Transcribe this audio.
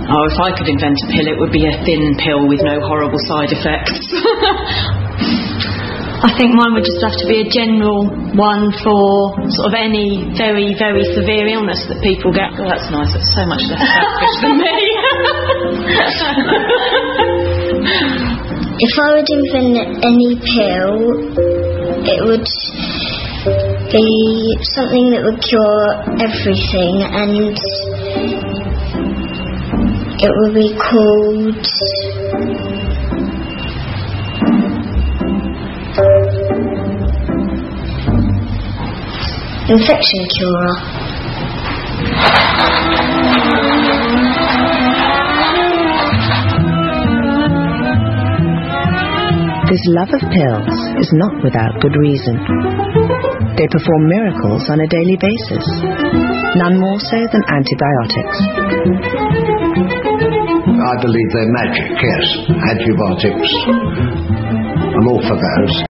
Oh, if I could invent a pill, it would be a thin pill with no horrible side effects. I think mine would just have to be a general one for sort of any very, very severe illness that people get. Oh, that's nice. That's so much less selfish than me. If I would invent any pill, it would be something that would cure everything, and it would be called infection curer. This love of pills is not without good reason. They perform miracles on a daily basis, none more so than antibiotics. I believe they're magic, yes. Antibiotics. I'm all for those.